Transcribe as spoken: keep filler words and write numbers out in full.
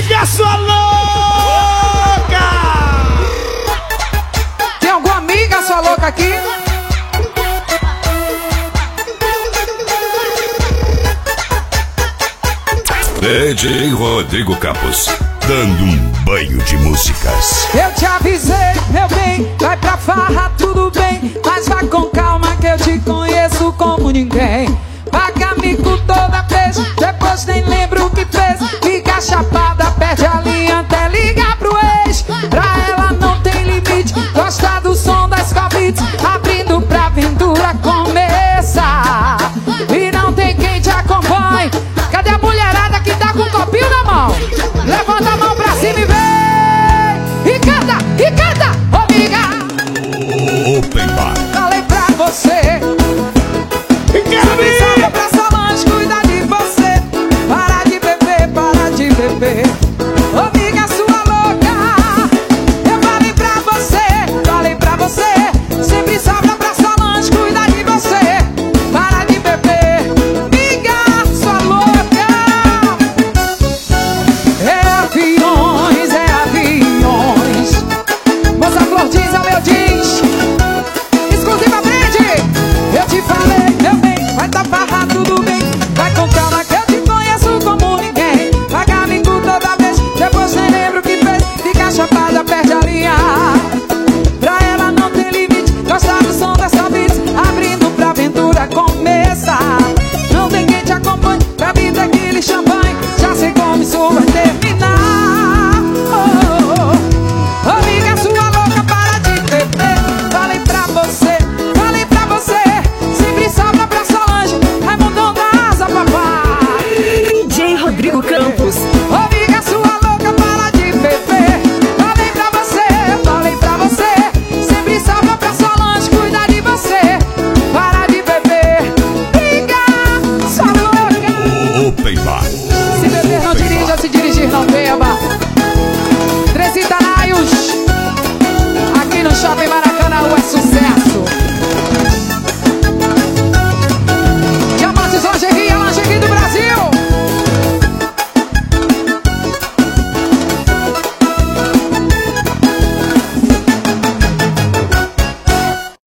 amiga, sua louca! Tem alguma amiga, sua louca aqui? D J Rodrigo Campos, dando um banho de músicas. Eu te avisei, meu bem, vai pra farra, tudo bem, mas vai com calma que eu te conheço como ninguém. Paga mico toda vez, depois nem lembro o que fez. Fica chapada, perde a linha até ligar pro ex. Pra ela não tem limite, gosta do som das Scovitz, abrindo pra aventura começar. E não tem quem te acompanhe. Cadê a mulherada que tá com um copinho na mão? Levanta a mão pra cima e vem! E canta, e canta, ô amiga! Open Bar. Falei pra você. Sabe pra Solange, cuida de você. Para de beber, para de beber. Ô amiga, sua louca. Eu falei pra você, falei pra você. Sempre sobra pra Solange, cuida de você. Para de beber, amiga, sua louca. É aviões, é aviões. Moça Flor diz, ao meu diz. Exclusivamente, eu te falei, meu bem, vai tá farra, tudo bem. Vai com calma que eu te conheço como ninguém. Paga amigo toda vez, depois nem lembro o que fez. Fica chapada, perde a linha. Pra ela não tem limite, gosta do som dessa vez, abrindo pra aventura começar. Não tem quem te acompanhe, pra vida aquele champanhe. Já sei como isso vai terminar. Oh, oh, oh. Amiga, sua louca, para de beber. Falei pra você, falei pra você. Sempre sobra pra Solange, Raimundão da Asa, papai. D J Rodrigo Campos.